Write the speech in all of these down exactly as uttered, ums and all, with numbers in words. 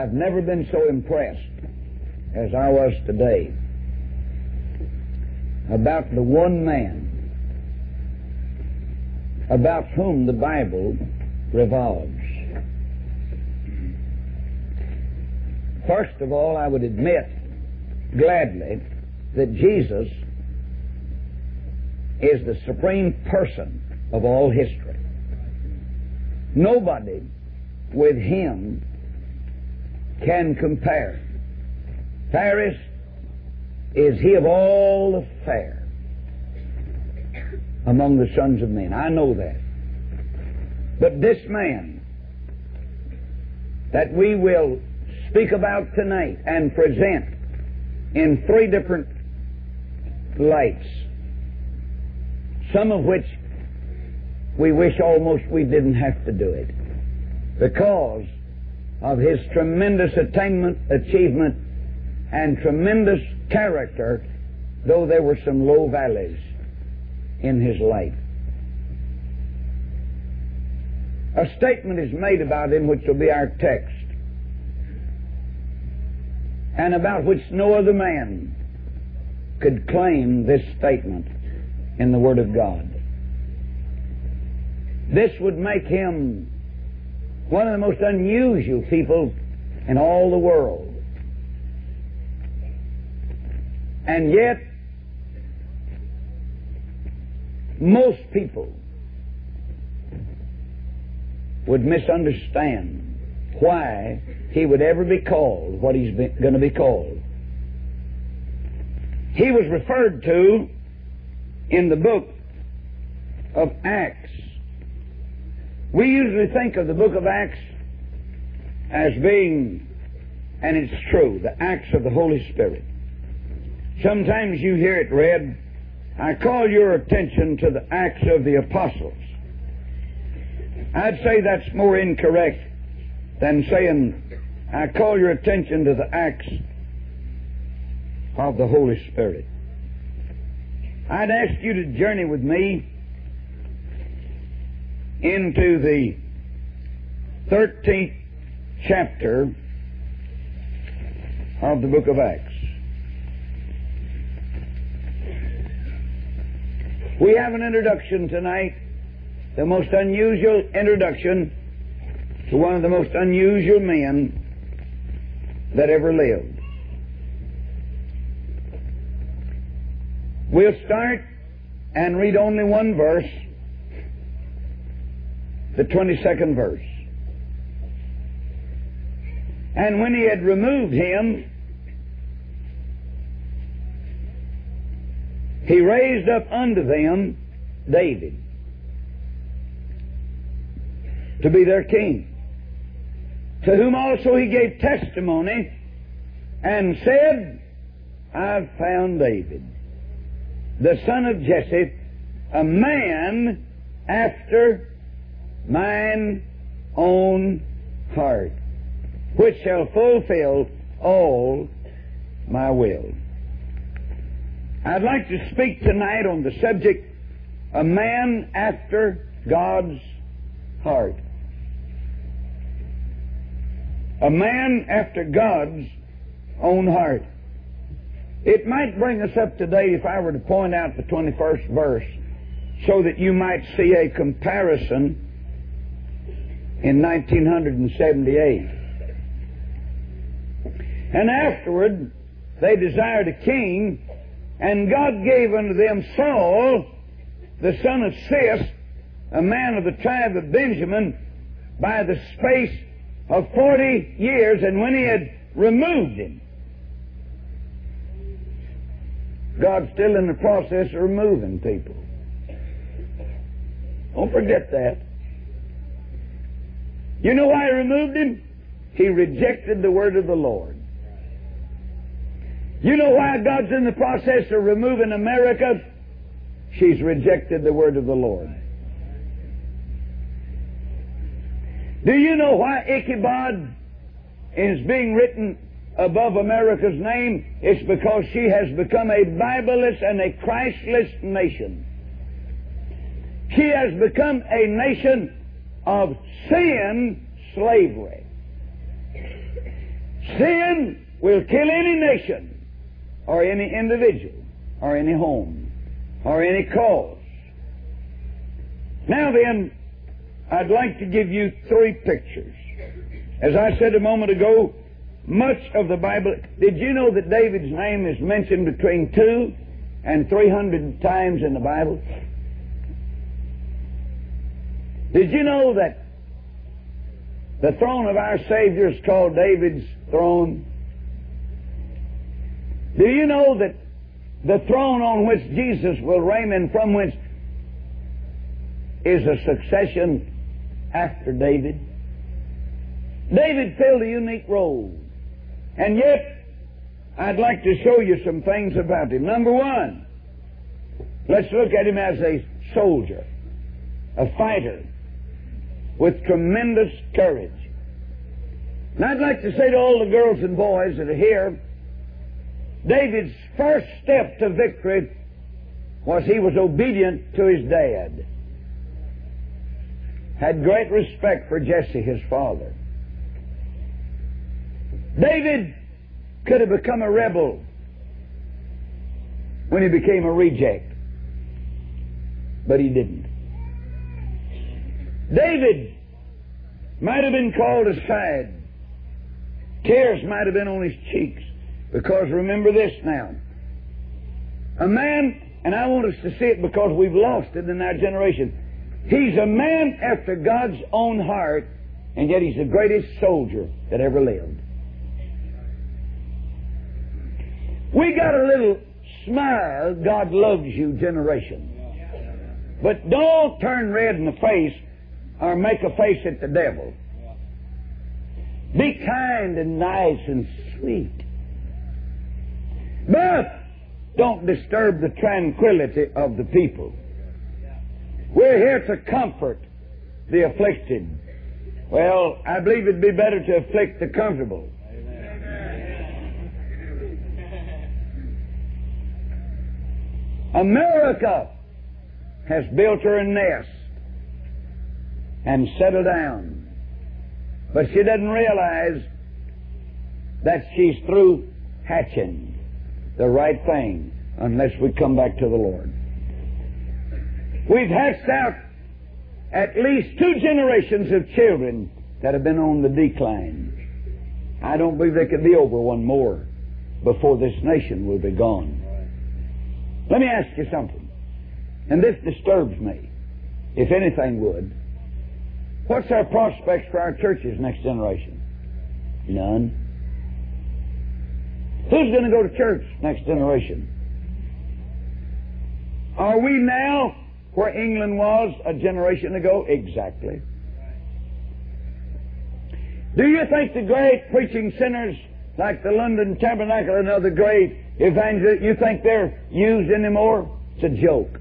I've never been so impressed as I was today about the one man about whom the Bible revolves. First of all, I would admit gladly that Jesus is the supreme person of all history. Nobody with Him can compare. Fairest is He of all the fair among the sons of men. I know that. But this man that we will speak about tonight and present in three different lights, some of which we wish almost we didn't have to do it because of his tremendous attainment, achievement, and tremendous character, though there were some low valleys in his life. A statement is made about him which will be our text, and about which no other man could claim this statement in the Word of God. This would make him one of the most unusual people in all the world. And yet, most people would misunderstand why he would ever be called what he's going to be called. He was referred to in the book of Acts. We usually think of the book of Acts as being, and it's true, the Acts of the Holy Spirit. Sometimes you hear it read, I call your attention to the Acts of the Apostles. I'd say that's more incorrect than saying, I call your attention to the Acts of the Holy Spirit. I'd ask you to journey with me into the thirteenth chapter of the book of Acts. We have an introduction tonight, the most unusual introduction to one of the most unusual men that ever lived. We'll start and read only one verse, the twenty-second verse. And when he had removed him, he raised up unto them David to be their king, to whom also he gave testimony and said, I've found David, the son of Jesse, a man after mine own heart, which shall fulfill all my will. I'd like to speak tonight on the subject, a man after God's heart. A man after God's own heart. It might bring us up today if I were to point out the twenty-first verse so that you might see a comparison in nineteen seventy-eight. And afterward, they desired a king, and God gave unto them Saul, the son of Cis, a man of the tribe of Benjamin, by the space of forty years, and when he had removed him, God's still in the process of removing people. Don't forget that. You know why he removed him? He rejected the word of the Lord. You know why God's in the process of removing America? She's rejected the word of the Lord. Do you know why Ichabod is being written above America's name? It's because she has become a Bibleless and a Christless nation. She has become a nation of sin slavery. Sin will kill any nation, or any individual, or any home, or any cause. Now then, I'd like to give you three pictures. As I said a moment ago, much of the Bible... Did you know that David's name is mentioned between two and three hundred times in the Bible? Did you know that the throne of our Savior is called David's throne? Do you know that the throne on which Jesus will reign and from which is a succession after David? David filled a unique role. And yet, I'd like to show you some things about him. Number one, let's look at him as a soldier, a fighter, with tremendous courage. And I'd like to say to all the girls and boys that are here, David's first step to victory was he was obedient to his dad. Had great respect for Jesse, his father. David could have become a rebel when he became a reject, but he didn't. David might have been called aside. Tears might have been on his cheeks, because remember this now. A man, and I want us to see it because we've lost it in our generation, he's a man after God's own heart, and yet he's the greatest soldier that ever lived. We got a little smile, God loves you generation. But don't turn red in the face or make a face at the devil. Be kind and nice and sweet. But don't disturb the tranquility of the people. We're here to comfort the afflicted. Well, I believe it'd be better to afflict the comfortable. America has built her a nest and settled down. But she doesn't realize that she's through hatching the right thing unless we come back to the Lord. We've hatched out at least two generations of children that have been on the decline. I don't believe there could be over one more before this nation will be gone. Let me ask you something, and this disturbs me, if anything would. What's our prospects for our churches next generation? None. Who's going to go to church next generation? Are we now where England was a generation ago? Exactly. Do you think the great preaching sinners like the London Tabernacle and other great evangelists, you think they're used anymore? It's a joke.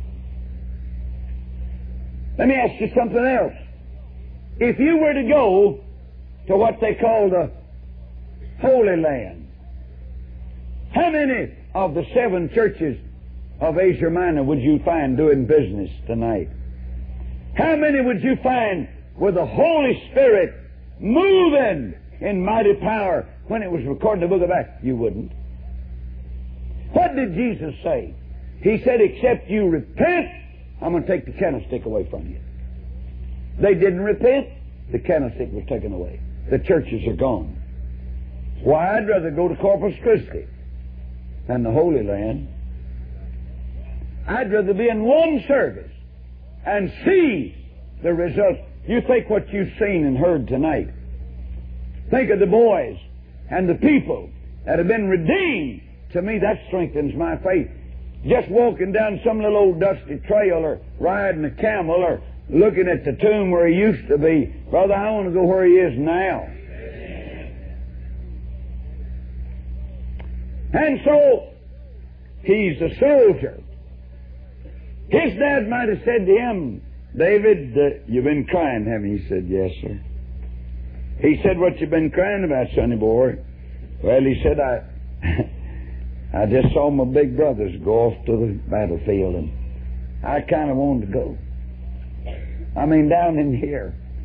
Let me ask you something else. If you were to go to what they call the Holy Land, how many of the seven churches of Asia Minor would you find doing business tonight? How many would you find with the Holy Spirit moving in mighty power when it was recorded in the book of Acts? You wouldn't. What did Jesus say? He said, except you repent, I'm going to take the candlestick away from you. They didn't repent. The candlestick was taken away. The churches are gone. Why, I'd rather go to Corpus Christi than the Holy Land. I'd rather be in one service and see the results. You think what you've seen and heard tonight. Think of the boys and the people that have been redeemed. To me, that strengthens my faith. Just walking down some little old dusty trail or riding a camel or looking at the tomb where he used to be. Brother, I want to go where he is now. And so, he's a soldier. His dad might have said to him, David, uh, you've been crying, haven't you? He said, yes, sir. He said, what you been crying about, sonny boy? Well, he said, I I just saw my big brothers go off to the battlefield, and I kind of wanted to go. I mean, down in here.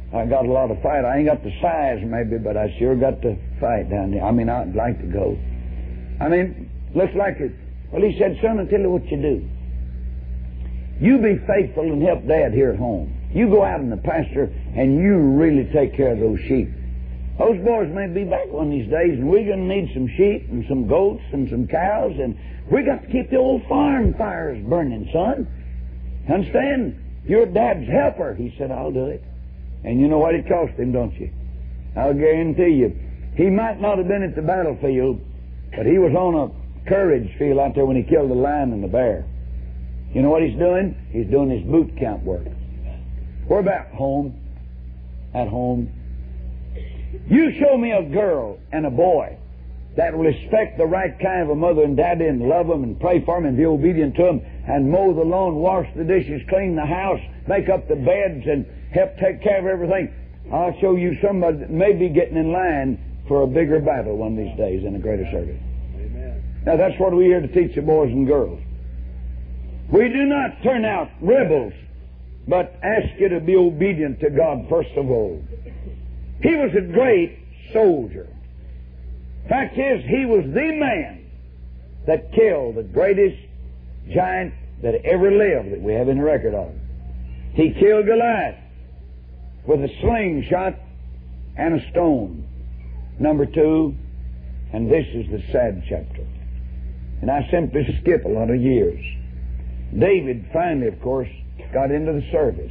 I got a lot of fight. I ain't got the size maybe, but I sure got the fight down there. I mean, I'd like to go. I mean, looks like it. Well, he said, son, I'll tell you what you do. You be faithful and help Dad here at home. You go out in the pasture and you really take care of those sheep. Those boys may be back one of these days, and we're going to need some sheep and some goats and some cows, and we got to keep the old farm fires burning, son. Understand? You're Dad's helper. He said, I'll do it. And you know what it cost him, don't you? I'll guarantee you. He might not have been at the battlefield, but he was on a courage field out there when he killed the lion and the bear. You know what he's doing? He's doing his boot camp work. We're back home. At home. You show me a girl and a boy that will respect the right kind of a mother and daddy and love them and pray for them and be obedient to them and mow the lawn, wash the dishes, clean the house, make up the beds and help take care of everything. I'll show you somebody that may be getting in line for a bigger battle one of these days in a greater service. Amen. Now that's what we're here to teach the boys and girls. We do not turn out rebels, but ask you to be obedient to God first of all. He was a great soldier. Fact is, he was the man that killed the greatest giant that ever lived that we have any record of. He killed Goliath with a slingshot and a stone. Number two, and this is the sad chapter. And I simply skip a lot of years. David finally, of course, got into the service.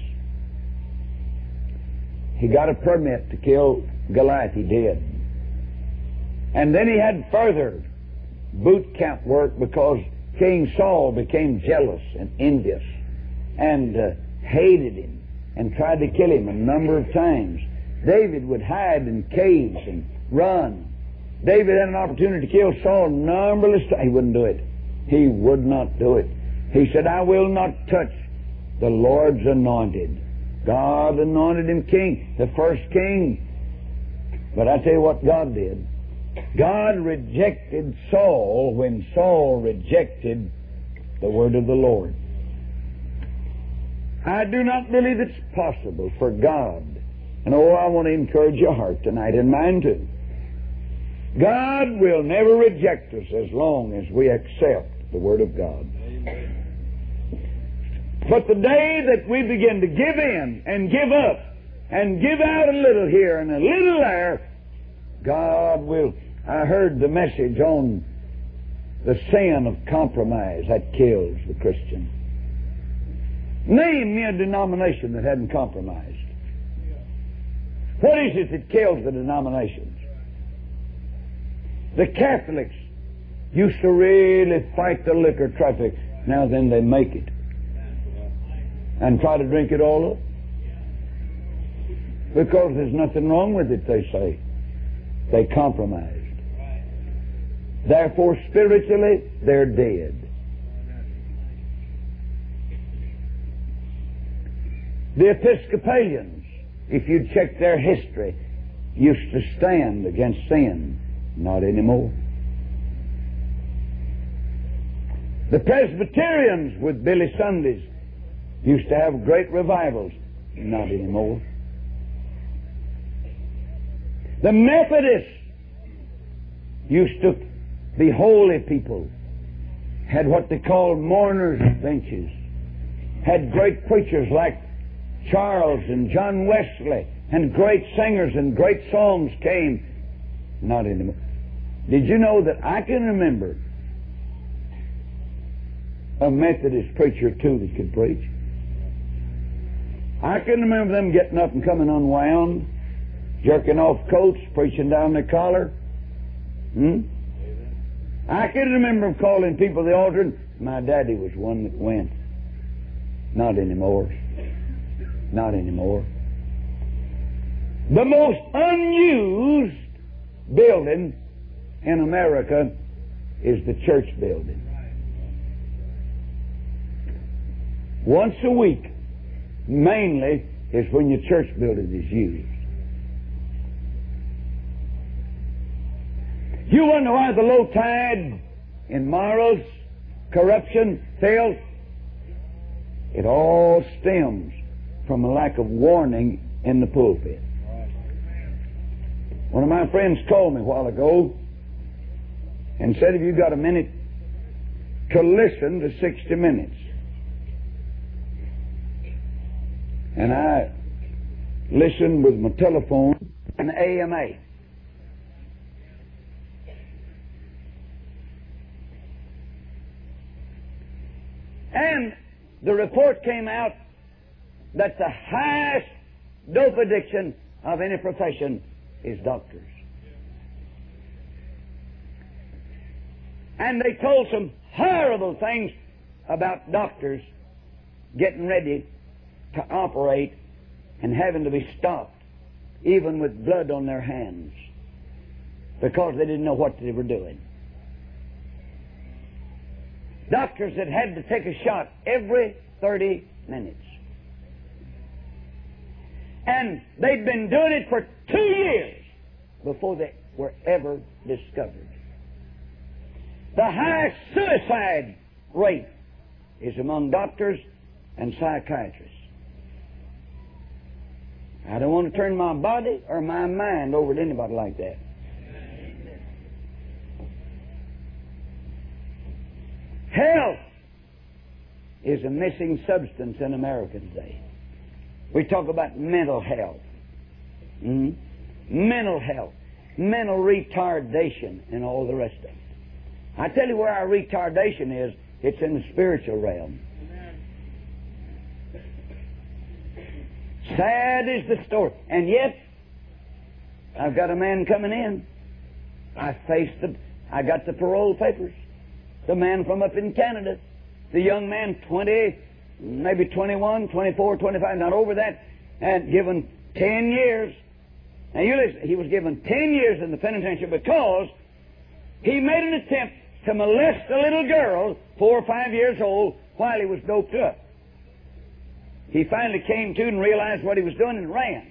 He got a permit to kill Goliath. He did. And then he had further boot camp work because King Saul became jealous and envious and uh, hated him and tried to kill him a number of times. David would hide in caves and run. David had an opportunity to kill Saul numberless times. He wouldn't do it. He would not do it. He said, I will not touch the Lord's anointed. God anointed him king, the first king. But I tell you what God did. God rejected Saul when Saul rejected the word of the Lord. I do not believe it's possible for God. And oh, I want to encourage your heart tonight and mine too. God will never reject us as long as we accept the word of God. Amen. But the day that we begin to give in and give up and give out a little here and a little there, God will. I heard the message on the sin of compromise that kills the Christian. Name me a denomination that hadn't compromised. What is it that kills the denominations? The Catholics used to really fight the liquor traffic. Now then they make it. And try to drink it all up. Because there's nothing wrong with it, they say. They compromised. Therefore, spiritually, they're dead. The Episcopalians, if you check their history, used to stand against sin. Not anymore. The Presbyterians with Billy Sundays used to have great revivals. Not anymore. The Methodists used to be holy people. Had what they called mourners' benches. Had great preachers like Charles and John Wesley. And great singers and great songs came. Not anymore. Did you know that I can remember a Methodist preacher too that could preach? I can remember them getting up and coming unwound, jerking off coats, preaching down their collar. Hmm? I can remember them calling people to the altar, and my daddy was one that went. Not anymore. Not anymore. The most unused building in America is the church building. Once a week, mainly, is when your church building is used. You wonder why the low tide in morals, corruption, filth? It all stems from a lack of warning in the pulpit. One of my friends called me a while ago and said, have you got a minute to listen to sixty minutes? And I listened with my telephone and A M A. And the report came out that the highest dope addiction of any profession is doctors. And they told some horrible things about doctors getting ready to operate and having to be stopped, even with blood on their hands, because they didn't know what they were doing. Doctors that had to take a shot every thirty minutes. And they'd been doing it for two years before they were ever discovered. The highest suicide rate is among doctors and psychiatrists. I don't want to turn my body or my mind over to anybody like that. Health is a missing substance in America today. We talk about mental health. Mm-hmm. Mental health. Mental retardation and all the rest of it. I tell you where our retardation is, it's in the spiritual realm. Sad is the story. And yet, I've got a man coming in. I faced the, I got the parole papers. The man from up in Canada. The young man, twenty, maybe twenty-one, twenty-four, twenty-five, not over that, and given ten years. Now you listen, he was given ten years in the penitentiary because he made an attempt to molest a little girl, four or five years old, while he was doped up. He finally came to and realized what he was doing and ran.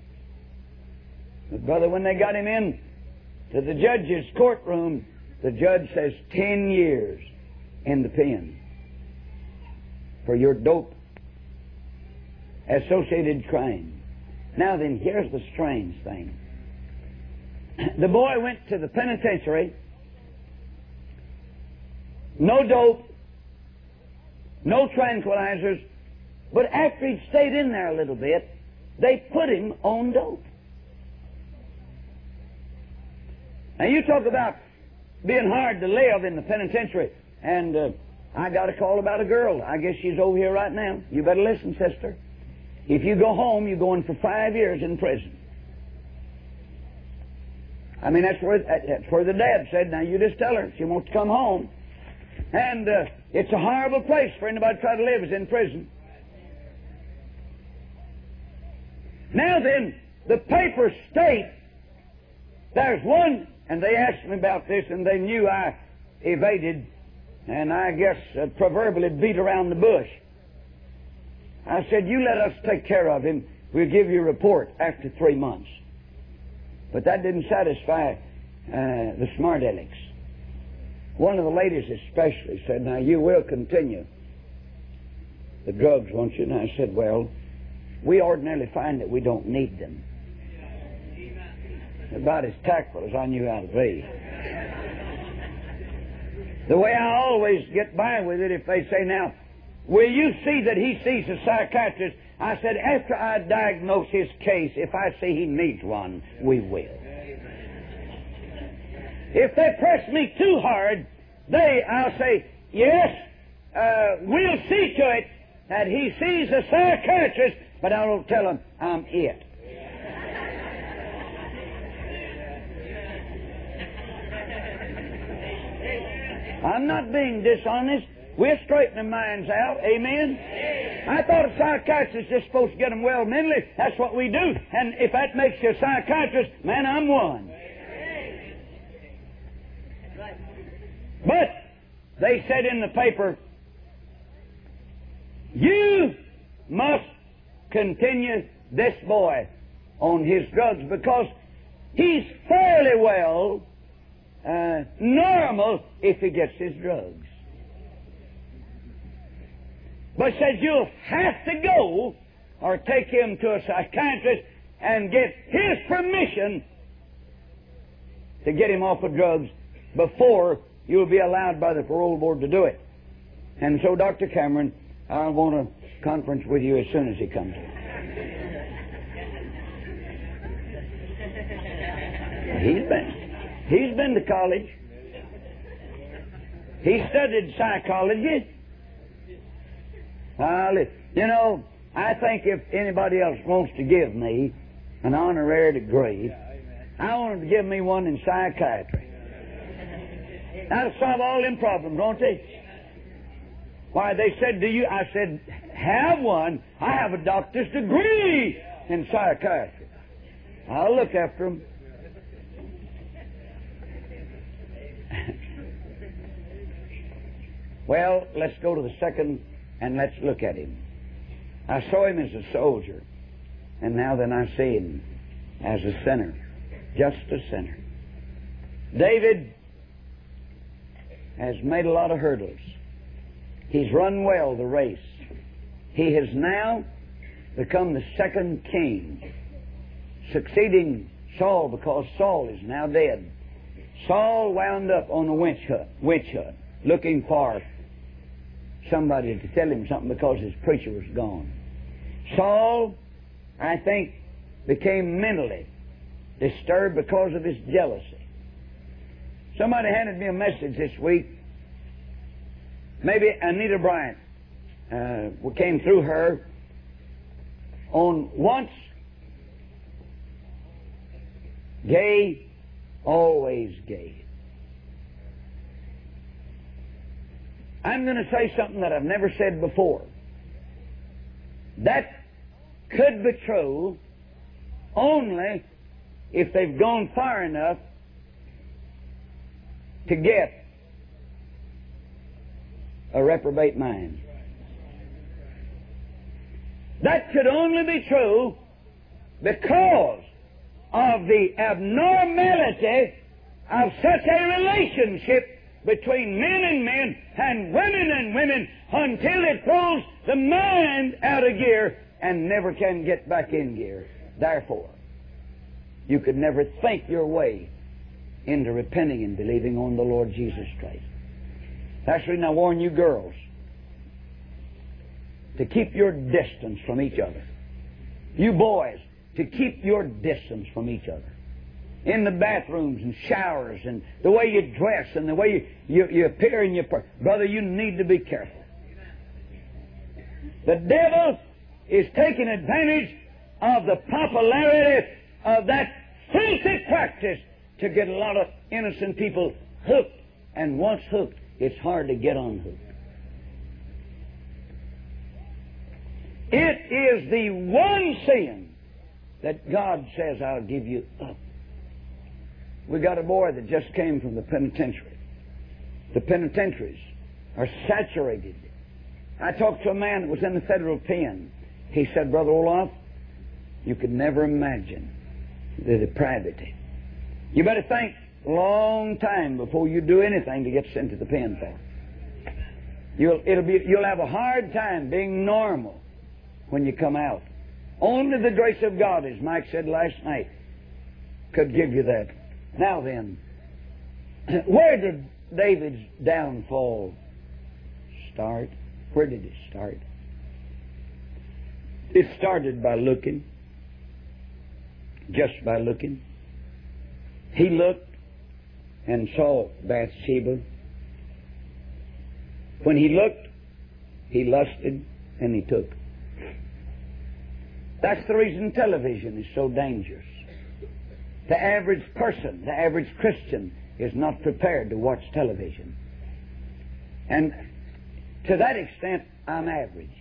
But brother, when they got him in to the judge's courtroom, the judge says ten years in the pen for your dope associated crime. Now then, here's the strange thing. The boy went to the penitentiary, no dope, no tranquilizers, but after he'd stayed in there a little bit, they put him on dope. Now you talk about being hard to live in the penitentiary, and uh, I got a call about a girl. I guess she's over here right now. You better listen, sister. If you go home, you're going for five years in prison. I mean, that's where, that's where the dad said, now you just tell her she wants to come home. And uh, it's a horrible place for anybody to try to live, is in prison. Now then, the papers state there's one, and they asked me about this, and they knew I evaded, and I guess uh, proverbially beat around the bush. I said, you let us take care of him. We'll give you a report after three months. But that didn't satisfy uh, the smart alecks. One of the ladies especially said, now you will continue the drugs, won't you? And I said, well, we ordinarily find that we don't need them. About as tactful as I knew how to be. The way I always get by with it, if they say, now, will you see that he sees a psychiatrist? I said, after I diagnose his case, if I see he needs one, we will. If they press me too hard, they, I'll say, yes, uh, we'll see to it that he sees a psychiatrist, but I don't tell him I'm it. I'm not being dishonest. We're straightening minds out. Amen? I thought a psychiatrist is supposed to get them well mentally. That's what we do. And if that makes you a psychiatrist, man, I'm one. But they said in the paper, you must continue this boy on his drugs because he's fairly well uh, normal if he gets his drugs. But says you'll have to go or take him to a psychiatrist and get his permission to get him off of drugs before you'll be allowed by the parole board to do it. And so, Doctor Cameron, I want a conference with you as soon as he comes. He's been, he's been to college. He studied psychology. Well, you know, I think if anybody else wants to give me an honorary degree, I want them to give me one in psychiatry. That'll solve all them problems, won't they? Why, they said, do you? I said, have one. I have a doctor's degree in psychiatry. I'll look after them. Well, let's go to the second and let's look at him. I saw him as a soldier, and now then I see him as a sinner, just a sinner. David has made a lot of hurdles. He's run well the race. He has now become the second king, succeeding Saul, because Saul is now dead. Saul wound up on a witch hut, witch hut, looking for somebody to tell him something because his preacher was gone. Saul, I think, became mentally disturbed because of his jealousy. Somebody handed me a message this week. Maybe Anita Bryant uh, came through her on once gay, always gay. I'm going to say something that I've never said before. That could be true only if they've gone far enough to get a reprobate mind. That could only be true because of the abnormality of such a relationship between men and men and women and women until it throws the mind out of gear and never can get back in gear. Therefore, you could never think your way into repenting and believing on the Lord Jesus Christ. That's the reason I warn you girls to keep your distance from each other. You boys, to keep your distance from each other. In the bathrooms and showers and the way you dress and the way you, you, you appear in your... Per- Brother, you need to be careful. The devil is taking advantage of the popularity of that filthy practice to get a lot of innocent people hooked. And once hooked, it's hard to get unhooked. It is the one sin that God says, I'll give you up. We got a boy that just came from the penitentiary. The penitentiaries are saturated. I talked to a man that was in the federal pen. He said, Brother Olaf, you could never imagine the depravity. You better think a long time before you do anything to get sent to the pen for. You'll, it'll be, you'll have a hard time being normal when you come out. Only the grace of God, as Mike said last night, could give you that. Now then, where did David's downfall start? Where did it start? It started by looking. Just by looking. He looked and saw Bathsheba. When he looked, he lusted and he took. That's the reason television is so dangerous. The average person, the average Christian, is not prepared to watch television. And to that extent, I'm average.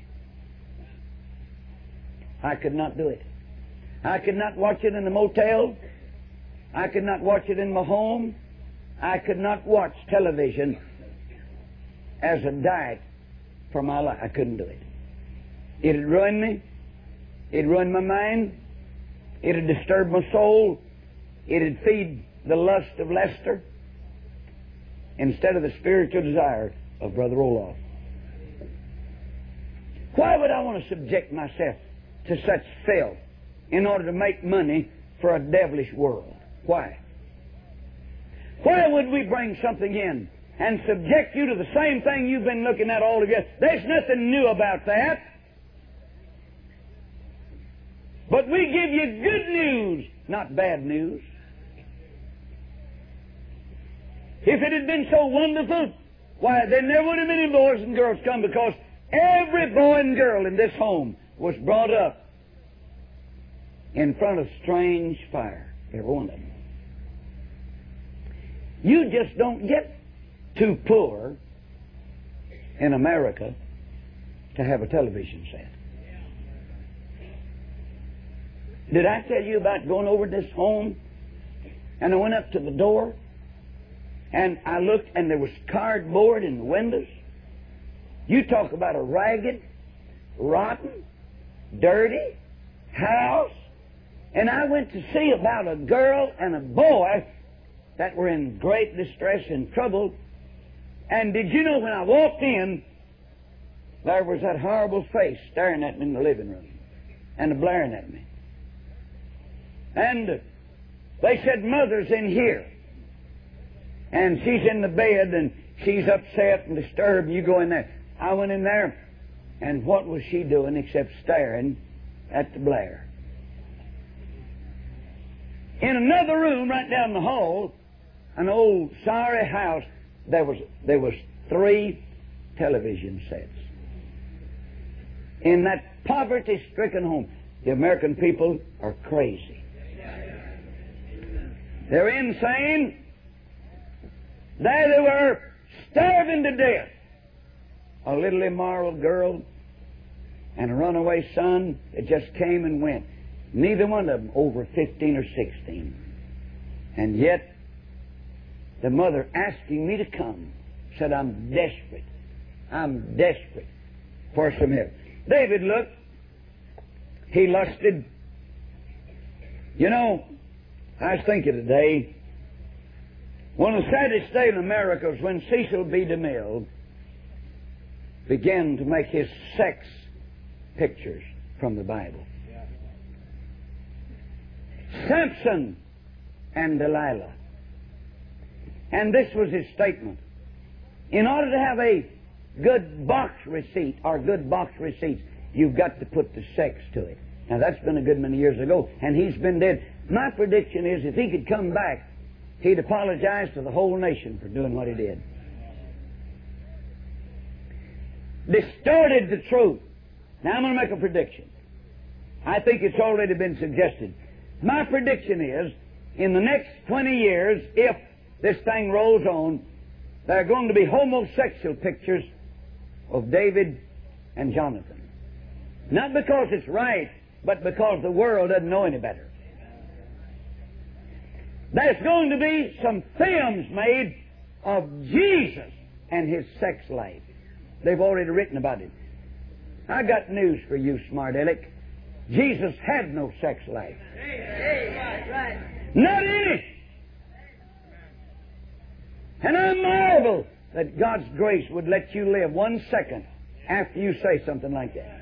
I could not do it. I could not watch it in the motel. I could not watch it in my home. I could not watch television as a diet for my life. I couldn't do it. It'd ruin me. It'd ruin my mind. It'd disturb my soul. It'd feed the lust of Lester instead of the spiritual desire of Brother Olaf. Why would I want to subject myself to such filth in order to make money for a devilish world? Why? Why would we bring something in and subject you to the same thing you've been looking at all of your... There's nothing new about that. But we give you good news, not bad news. If it had been so wonderful, why, then there would have been any boys and girls come, because every boy and girl in this home was brought up in front of strange fire. Every one of them. You just don't get too poor in America to have a television set. Did I tell you about going over to this home? And I went up to the door, and I looked, and there was cardboard in the windows. You talk about a ragged, rotten, dirty house. And I went to see about a girl and a boy that were in great distress and trouble. And did you know, when I walked in, there was that horrible face staring at me in the living room and blaring at me. And they said, Mother's in here. And she's in the bed, and she's upset and disturbed, and you go in there. I went in there, and what was she doing except staring at the blare? In another room right down the hall, an old sorry house, there was there was three television sets. In that poverty-stricken home. The American people are crazy. They're insane. There they were, starving to death. A little immoral girl and a runaway son that just came and went. Neither one of them over fifteen or sixteen. And yet, the mother asking me to come said, I'm desperate. I'm desperate for some help. David looked. He lusted. You know, I was thinking today, one of the saddest days in America was when Cecil B. DeMille began to make his sex pictures from the Bible. Samson and Delilah. And this was his statement. In order to have a good box receipt, or good box receipts, you've got to put the sex to it. Now, that's been a good many years ago, and he's been dead. My prediction is, if he could come back, he'd apologize to the whole nation for doing what he did. Distorted the truth. Now, I'm going to make a prediction. I think it's already been suggested. My prediction is, in the next twenty years, if this thing rolls on, there are going to be homosexual pictures of David and Jonathan. Not because it's right, but because the world doesn't know any better. There's going to be some films made of Jesus and his sex life. They've already written about it. I got news for you, smart aleck. Jesus had no sex life. Not any. And I marvel that God's grace would let you live one second after you say something like that.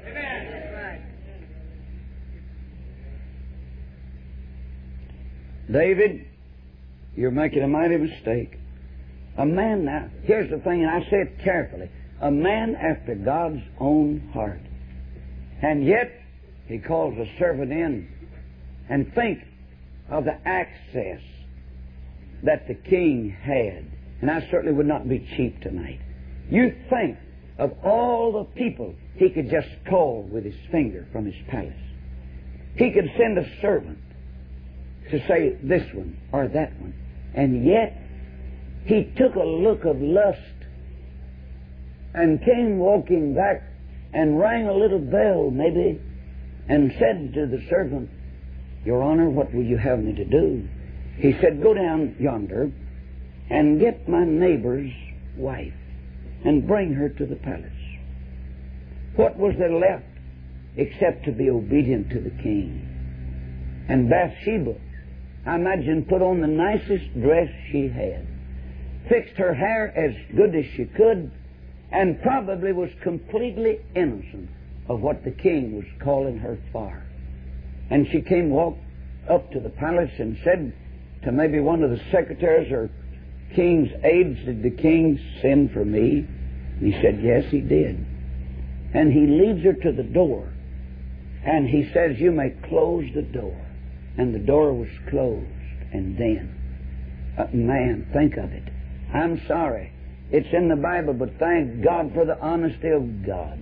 David, you're making a mighty mistake. A man now, here's the thing, and I say it carefully, a man after God's own heart. And yet, he calls a servant in. And think of the access that the king had. And I certainly would not be cheap tonight. You think of all the people he could just call with his finger from his palace. He could send a servant to say this one or that one. And yet, he took a look of lust and came walking back and rang a little bell, maybe, and said to the servant, Your Honor, what will you have me to do? He said, Go down yonder and get my neighbor's wife and bring her to the palace. What was there left except to be obedient to the king? And Bathsheba, I imagine, put on the nicest dress she had, fixed her hair as good as she could, and probably was completely innocent of what the king was calling her for. And she came walked up to the palace and said to maybe one of the secretaries or king's aides, "Did the king send for me?" And he said, "Yes, he did." And he leads her to the door. And he says, "You may close the door." And the door was closed. And then, uh, man, think of it. I'm sorry. It's in the Bible, but thank God for the honesty of God.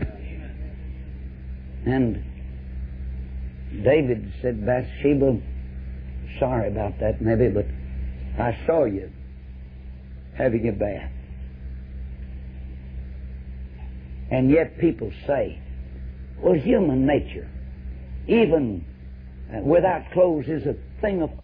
And David said, "Bathsheba, sorry about that maybe, but I saw you having a bath." And yet people say, well, human nature, even uh, without clothes, is a thing of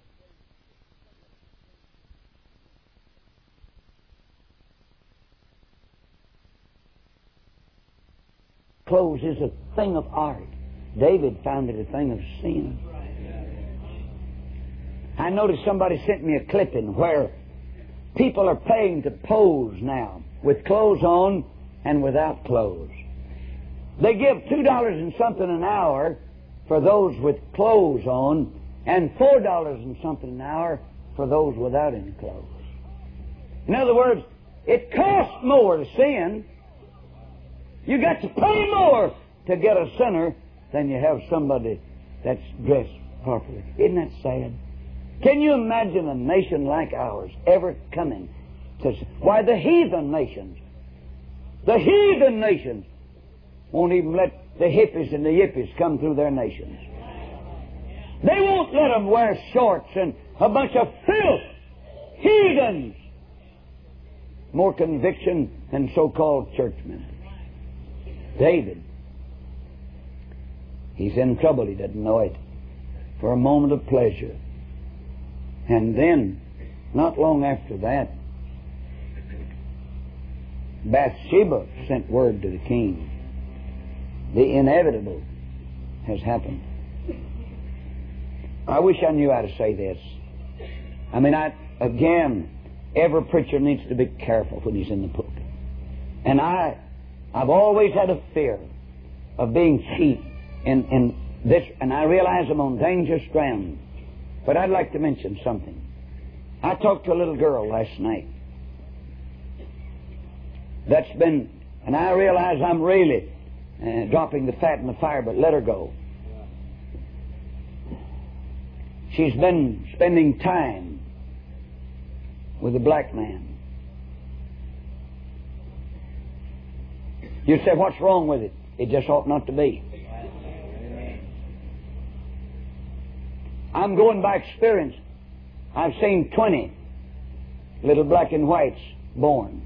clothes is a thing of art. David found it a thing of sin. I noticed somebody sent me a clipping where people are paying to pose now with clothes on and without clothes. They give two dollars and something an hour for those with clothes on, and four dollars and something an hour for those without any clothes. In other words, it costs more to sin. You got to pay more to get a sinner than you have somebody that's dressed properly. Isn't that sad? Can you imagine a nation like ours ever coming to... Why, the heathen nations, the heathen nations won't even let the hippies and the yippies come through their nations. They won't let them wear shorts and a bunch of filth. Heathens. More conviction than so-called churchmen. David, he's in trouble. He doesn't know it. For a moment of pleasure. And then, not long after that, Bathsheba sent word to the king. The inevitable has happened. I wish I knew how to say this. I mean, I, again, every preacher needs to be careful when he's in the pulpit. And I, I've always had a fear of being cheap in, in this, and I realize I'm on dangerous ground. But I'd like to mention something. I talked to a little girl last night that's been, and I realize I'm really uh, dropping the fat in the fire, but let her go. She's been spending time with a black man. You say, what's wrong with it? It just ought not to be. I'm going by experience. I've seen twenty little black and whites born.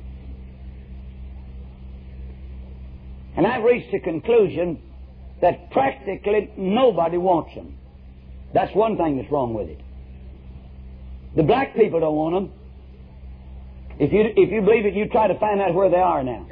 And I've reached the conclusion that practically nobody wants them. That's one thing that's wrong with it. The black people don't want them. If you, if you believe it, you try to find out where they are now.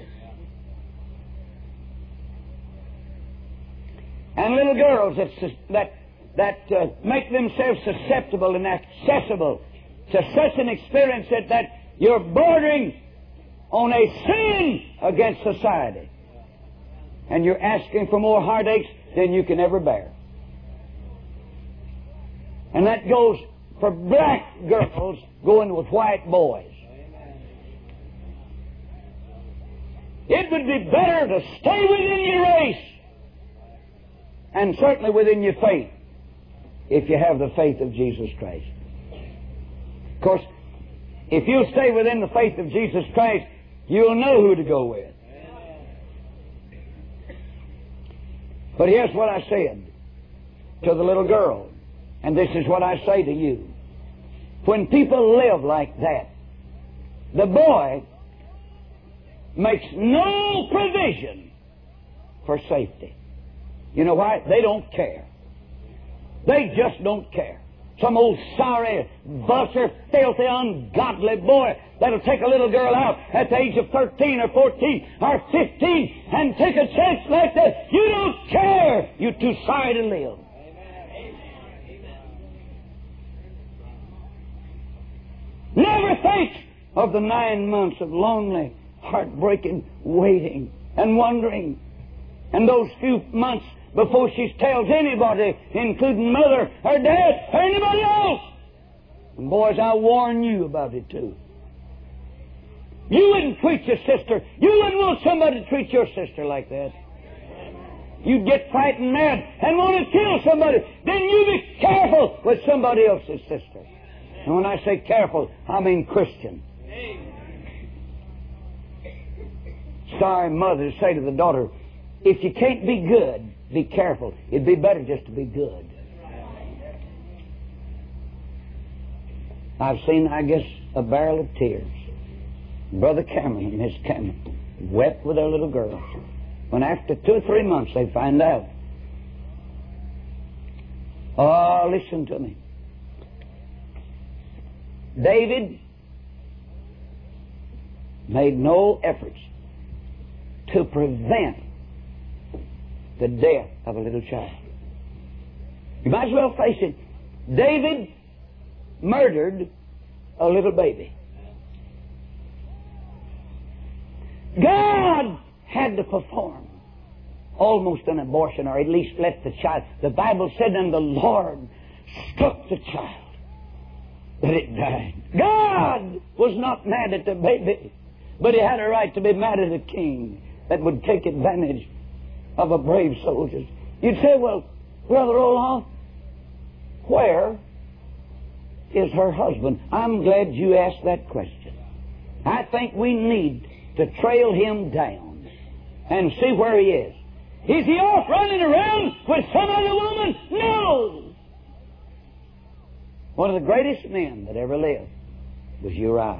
And little girls that, that, that uh, make themselves susceptible and accessible to such an experience that, that you're bordering on a sin against society. And you're asking for more heartaches than you can ever bear. And that goes for black girls going with white boys. It would be better to stay within your race, and certainly within your faith, if you have the faith of Jesus Christ. Of course, if you stay within the faith of Jesus Christ, you'll know who to go with. But here's what I said to the little girl, and this is what I say to you. When people live like that, the boy makes no provision for safety. You know why? They don't care. They just don't care. Some old sorry, vulture, filthy, ungodly boy that'll take a little girl out at the age of thirteen or fourteen or fifteen and take a chance like that. You don't care. You're too sorry to live. Never think of the nine months of lonely, heartbreaking waiting and wondering And those few months before she tells anybody, including mother or dad or anybody else. And boys, I warn you about it too. You wouldn't treat your sister. You wouldn't want somebody to treat your sister like that. You'd get frightened mad and want to kill somebody. Then you be careful with somebody else's sister. And when I say careful, I mean Christian. Sorry, mother, say to the daughter, if you can't be good, be careful. It'd be better just to be good. I've seen, I guess, a barrel of tears. Brother Cameron and Miss Cameron wept with their little girls. When after two or three months they find out. Oh, listen to me. David made no efforts to prevent the death of a little child. You might as well face it. David murdered a little baby. God had to perform almost an abortion, or at least let the child. The Bible said, and the Lord struck the child that it died. God was not mad at the baby, but He had a right to be mad at a king that would take advantage of a brave soldier. You'd say, well, Brother Olaf, where is her husband? I'm glad you asked that question. I think we need to trail him down and see where he is. Is he off running around with some other woman? No! One of the greatest men that ever lived was Uriah.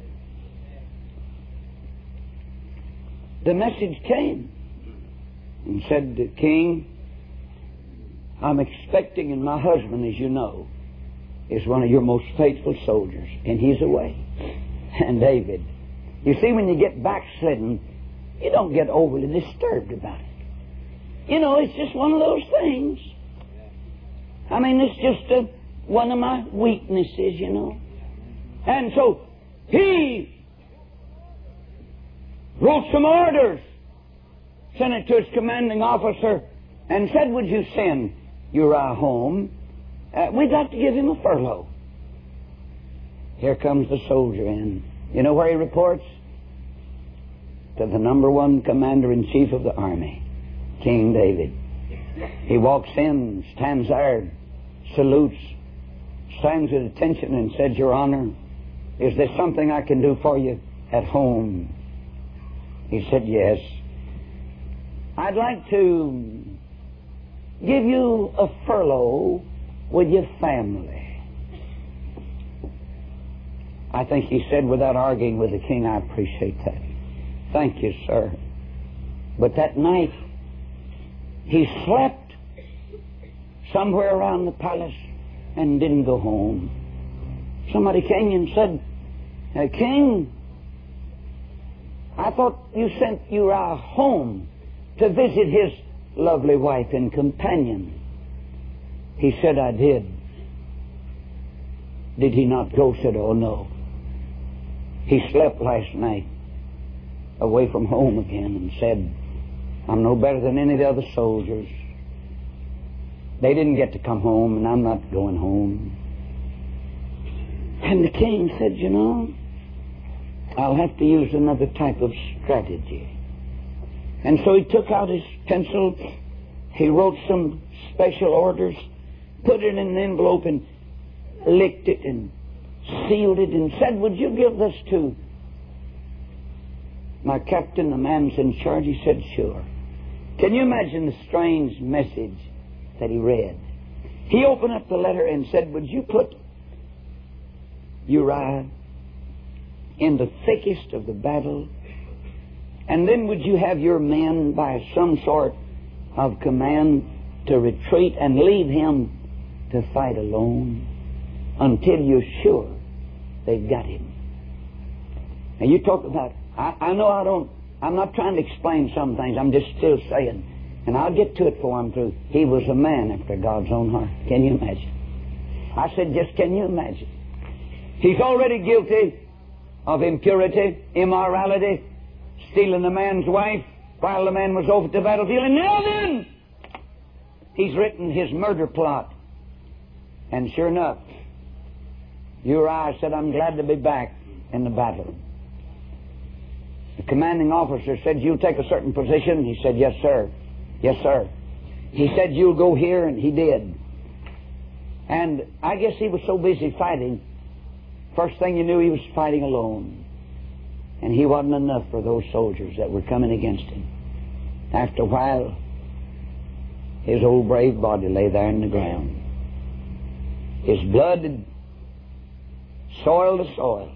The message came and said, the king, I'm expecting, and my husband, as you know, is one of your most faithful soldiers, and he's away. And David, you see, when you get backslidden, you don't get overly disturbed about it. You know, it's just one of those things. I mean, it's just a, one of my weaknesses, you know. And so he wrote some orders, sent it to his commanding officer, and said, would you send Uriah home? Uh, we'd like to give him a furlough. Here comes the soldier in. You know where he reports? To the number one commander-in-chief of the army, King David. He walks in, stands there, salutes, stands at attention and said, Your Honor, is there something I can do for you at home? He said, yes. I'd like to give you a furlough with your family. I think he said, without arguing with the king, I appreciate that. Thank you, sir. But that night, he slept somewhere around the palace and didn't go home. Somebody came and said, hey, King, I thought you sent Uriah home to visit his lovely wife and companion. He said, I did. Did he not go? Said, oh no. He slept last night away from home again and said, I'm no better than any of the other soldiers. They didn't get to come home, and I'm not going home. And the king said, you know, I'll have to use another type of strategy. And so he took out his pencil, he wrote some special orders, put it in an envelope and licked it and sealed it and said, would you give this to my captain, the man's in charge? He said, sure. Can you imagine the strange message that he read? He opened up the letter and said, would you put Uriah in the thickest of the battle, and then would you have your men by some sort of command to retreat and leave him to fight alone until you're sure they've got him? Now you talk about, I, I know I don't, I'm not trying to explain some things, I'm just still saying, and I'll get to it before I'm through. He was a man after God's own heart. Can you imagine? I said, just can you imagine? He's already guilty of impurity, immorality, stealing a man's wife, while the man was over at the battlefield. And now then, he's written his murder plot. And sure enough, Uriah said, I'm glad to be back in the battle. The commanding officer said, you'll take a certain position? He said, yes, sir. Yes, sir. He said, you'll go here, and he did. And I guess he was so busy fighting, first thing you knew, he was fighting alone. And he wasn't enough for those soldiers that were coming against him. After a while, his old brave body lay there in the ground. His blood had soiled the soil.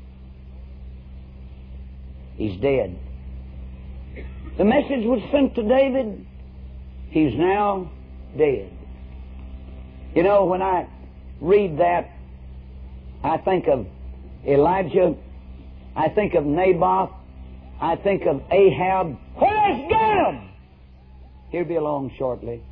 He's dead. The message was sent to David. He's now dead. You know, when I read that, I think of Elijah. I think of Naboth. I think of Ahab. Where's God? He'll be along shortly.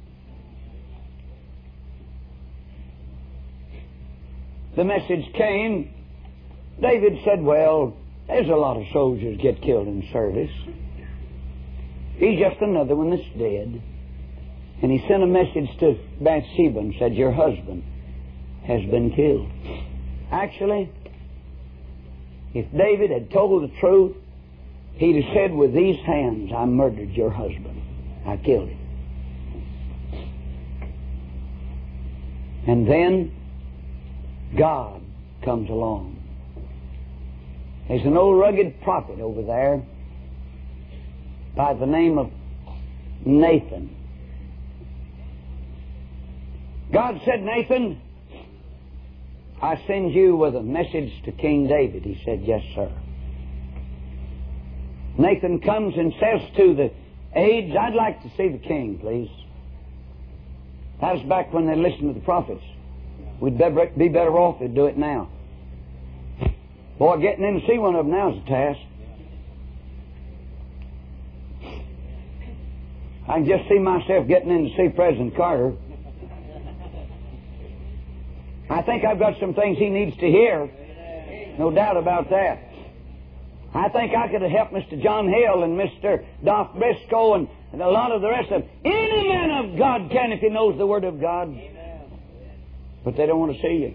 The message came. David said, well, there's a lot of soldiers get killed in service. He's just another one that's dead. And he sent a message to Bathsheba and said, your husband has been killed. Actually, if David had told the truth, he'd have said, with these hands I murdered your husband. I killed him. And then God comes along. There's an old rugged prophet over there by the name of Nathan. God said, Nathan, I send you with a message to King David. He said, yes, sir. Nathan comes and says to the aides, I'd like to see the king, please. That was back when they listened to the prophets. We'd be better off to do it now. Boy, getting in to see one of them now is a task. I can just see myself getting in to see President Carter. I think I've got some things he needs to hear. No doubt about that. I think I could have helped Mister John Hale and Mister Dolph Briscoe and, and a lot of the rest of them. Any man of God can if he knows the Word of God. But they don't want to see you.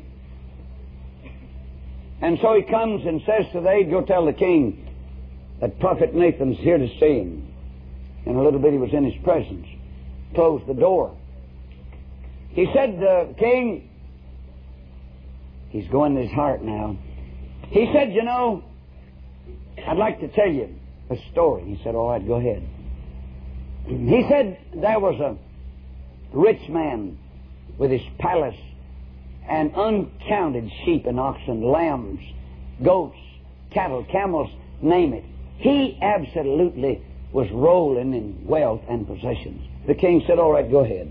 And so he comes and says to the aide, go tell the king that Prophet Nathan's here to see him. In a little bit he was in his presence. Closed the door. He said, uh, King, he's going to his heart now. He said, you know, I'd like to tell you a story. He said, all right, go ahead. He said there was a rich man with his palace and uncounted sheep and oxen, lambs, goats, cattle, camels, name it. He absolutely was rolling in wealth and possessions. The king said, all right, go ahead.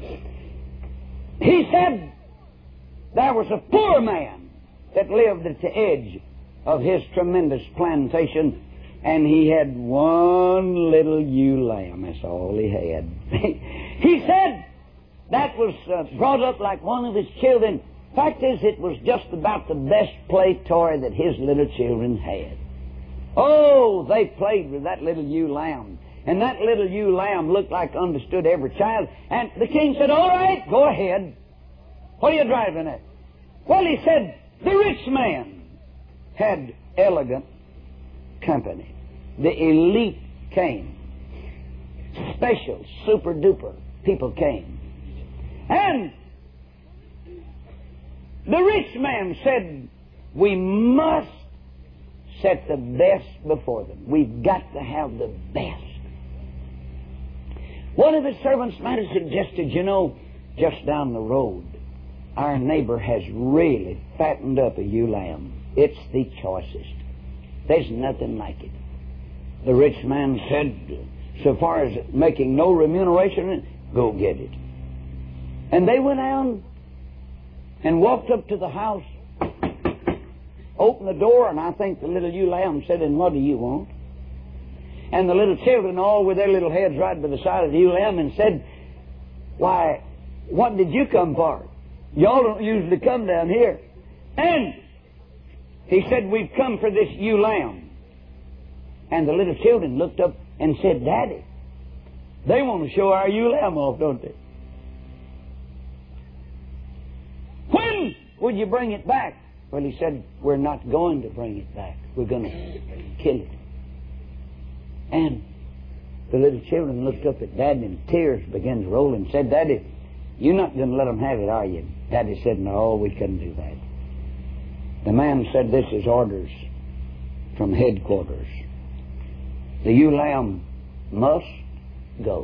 He said there was a poor man that lived at the edge of his tremendous plantation, and he had one little ewe lamb. That's all he had. He said that was uh, brought up like one of his children. Fact is, it was just about the best play toy that his little children had. Oh, they played with that little ewe lamb. And that little ewe lamb looked like understood every child. And the king said, all right, go ahead. What are you driving at? Well, he said, the rich man had elegant company. The elite came. Special, super duper people came. And the rich man said, we must set the best before them. We've got to have the best. One of his servants might have suggested, you know, just down the road, our neighbor has really fattened up a ewe lamb. It's the choicest. There's nothing like it. The rich man said, so far as making no remuneration, go get it. And they went out and walked up to the house, opened the door, and I think the little ewe lamb said, and what do you want? And the little children, all with their little heads right by the side of the ewe lamb, and said, why, what did you come for? Y'all don't usually come down here. And he said, we've come for this ewe lamb. And the little children looked up and said, Daddy, they want to show our ewe lamb off, don't they? When would you bring it back? Well, he said, we're not going to bring it back. We're going to kill it. And the little children looked up at Daddy and tears began to roll and said, Daddy, you're not going to let them have it, are you? Daddy said, no, we couldn't do that. The man said, this is orders from headquarters. The ewe lamb must go.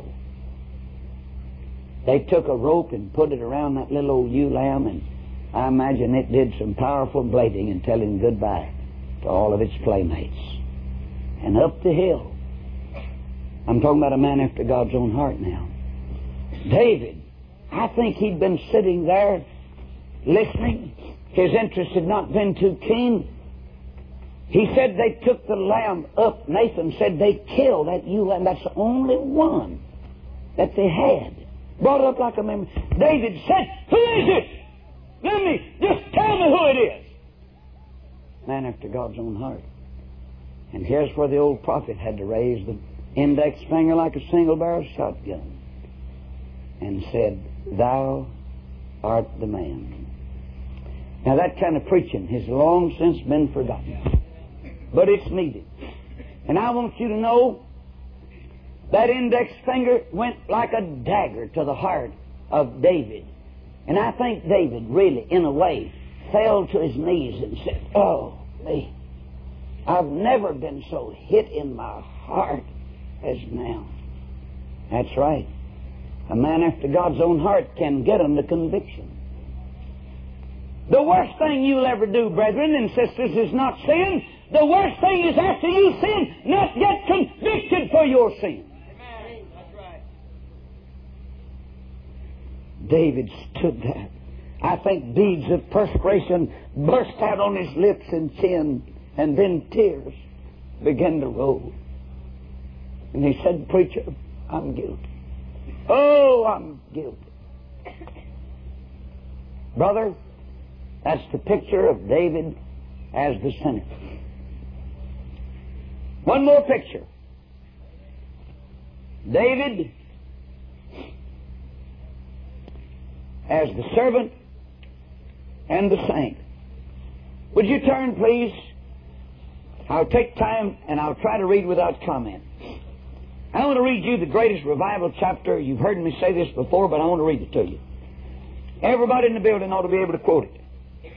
They took a rope and put it around that little old ewe lamb, and I imagine it did some powerful blading and telling goodbye to all of its playmates. And up the hill, I'm talking about a man after God's own heart now. David, I think he'd been sitting there listening. His interest had not been too keen. He said they took the lamb up. Nathan said they killed that ewe lamb. That's the only one that they had. Brought up like a memory. David said, who is it? Let me, just tell me who it is. Man after God's own heart. And here's where the old prophet had to raise the index finger like a single-barrel shotgun and said, thou art the man. Now that kind of preaching has long since been forgotten. But it's needed. And I want you to know that index finger went like a dagger to the heart of David. And I think David really, in a way, fell to his knees and said, oh, me, I've never been so hit in my heart as now. That's right. A man after God's own heart can get him the conviction. The worst thing you'll ever do, brethren and sisters, is not sin. The worst thing is after you sin, not get convicted for your sin. Amen. That's right. David stood there. I think beads of perspiration burst out on his lips and chin, and then tears began to roll. And he said, preacher, I'm guilty. Oh, I'm guilty. Brother, that's the picture of David as the sinner. One more picture. David as the servant and the saint. Would you turn, please? I'll take time and I'll try to read without comment. I want to read you the greatest revival chapter. You've heard me say this before, but I want to read it to you. Everybody in the building ought to be able to quote it.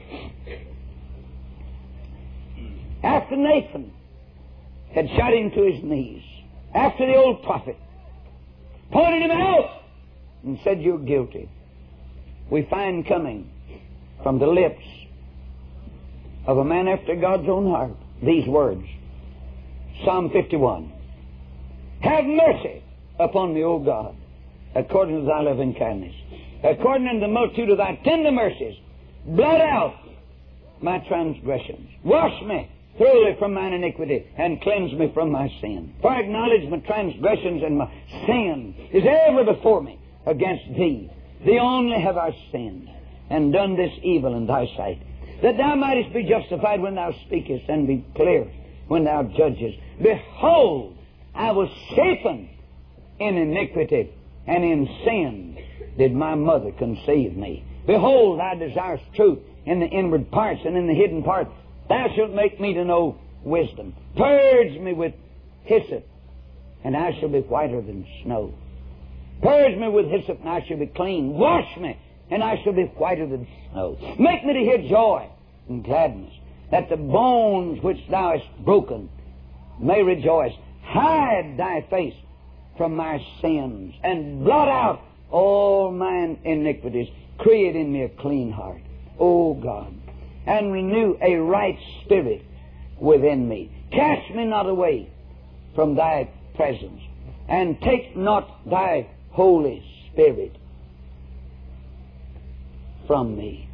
After Nathan had shot him to his knees, after the old prophet pointed him out and said, you're guilty, we find coming from the lips of a man after God's own heart these words. Psalm fifty-one. Have mercy upon me, O God, according to thy loving kindness. According to the multitude of thy tender mercies, blot out my transgressions. Wash me thoroughly from mine iniquity, and cleanse me from my sin. For I acknowledge my transgressions, and my sin is ever before me against thee. Thee only have I sinned, and done this evil in thy sight, that thou mightest be justified when thou speakest, and be clear when thou judgest. Behold, I was shapen in iniquity, and in sin did my mother conceive me. Behold, thou desirest truth in the inward parts, and in the hidden part thou shalt make me to know wisdom. Purge me with hyssop, and I shall be whiter than snow. Purge me with hyssop, and I shall be clean. Wash me, and I shall be whiter than snow. Make me to hear joy and gladness, that the bones which thou hast broken may rejoice. Hide thy face from my sins, and blot out all mine iniquities. Create in me a clean heart, O God, and renew a right spirit within me. Cast me not away from thy presence, and take not thy Holy Spirit from me.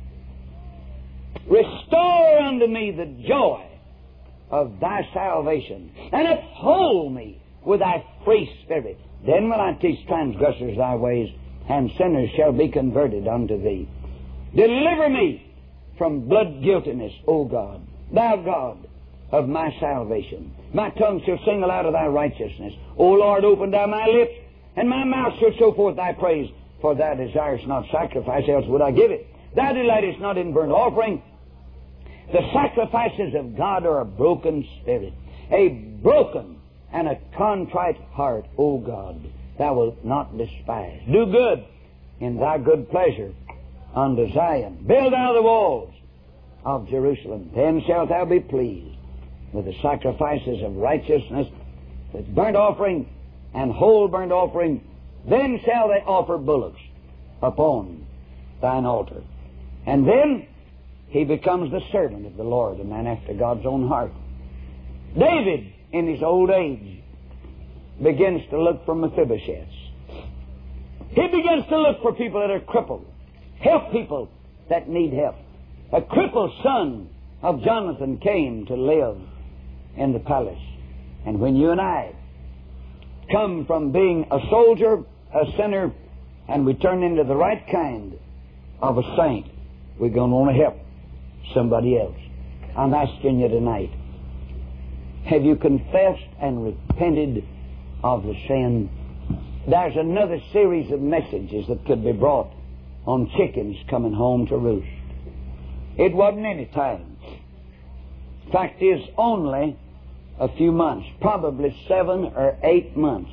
Restore unto me the joy of thy salvation, and uphold me with thy free spirit. Then will I teach transgressors thy ways, and sinners shall be converted unto thee. Deliver me from blood guiltiness, O God. Thou God, of my salvation. My tongue shall sing aloud of thy righteousness. O Lord, open thou my lips, and my mouth shall show forth thy praise. For thou desirest not sacrifice, else would I give it. Thou delightest not in burnt offering. The sacrifices of God are a broken spirit, a broken and a contrite heart, O God, thou wilt not despise. Do good in thy good pleasure unto Zion. Build thou the walls of Jerusalem. Then shalt thou be pleased with the sacrifices of righteousness, with burnt offering and whole burnt offering. Then shall they offer bullocks upon thine altar. And then he becomes the servant of the Lord, a man after God's own heart. David, in his old age, begins to look for Mephibosheths. He begins to look for people that are crippled. Help people that need help. A crippled son of Jonathan came to live in the palace. And when you and I come from being a soldier, a sinner, and we turn into the right kind of a saint, we're going to want to help somebody else. I'm asking you tonight, have you confessed and repented of the sin? There's another series of messages that could be brought on chickens coming home to roost. It wasn't any time. Fact is, only a few months, probably seven or eight months,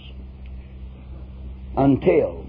until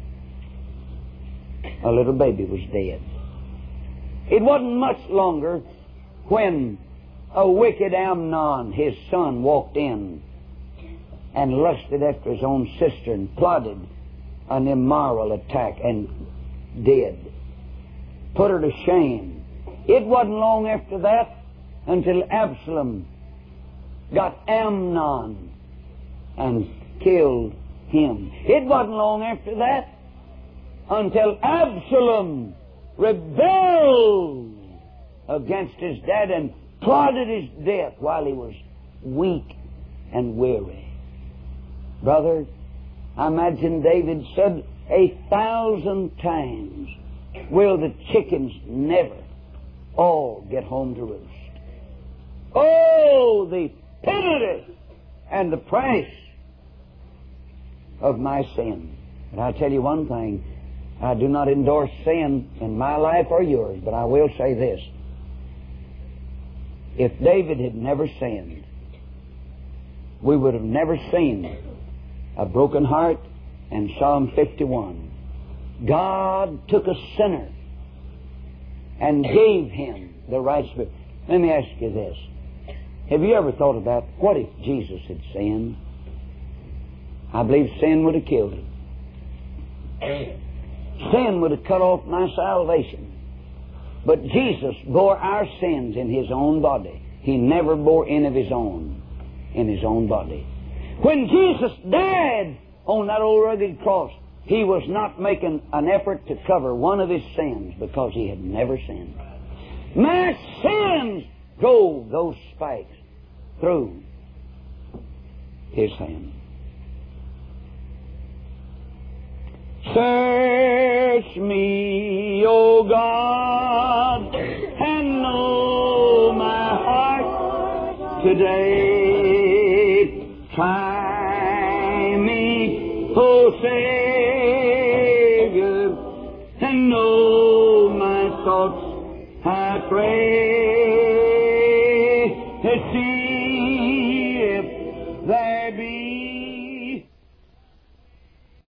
a little baby was dead. It wasn't much longer when a wicked Amnon, his son, walked in and lusted after his own sister and plotted an immoral attack and did. Put her to shame. It wasn't long after that until Absalom got Amnon and killed him. It wasn't long after that until Absalom rebelled against his dad and plotted his death while he was weak and weary. Brother, I imagine David said a thousand times, will the chickens never all get home to roost? Oh, the penalty and the price of my sin. And I'll tell you one thing, I do not endorse sin in my life or yours, but I will say this. If David had never sinned, we would have never seen a broken heart and Psalm fifty-one. God took a sinner and gave him the right spirit. Let me ask you this. Have you ever thought about, what if Jesus had sinned? I believe sin would have killed him. Sin would have cut off my salvation. But Jesus bore our sins in His own body. He never bore any of His own in His own body. When Jesus died on that old rugged cross, He was not making an effort to cover one of His sins because He had never sinned. My sins drove those spikes through His hand. Search me, O God, and know my heart today. Try me, O Savior, and know my thoughts, I pray. See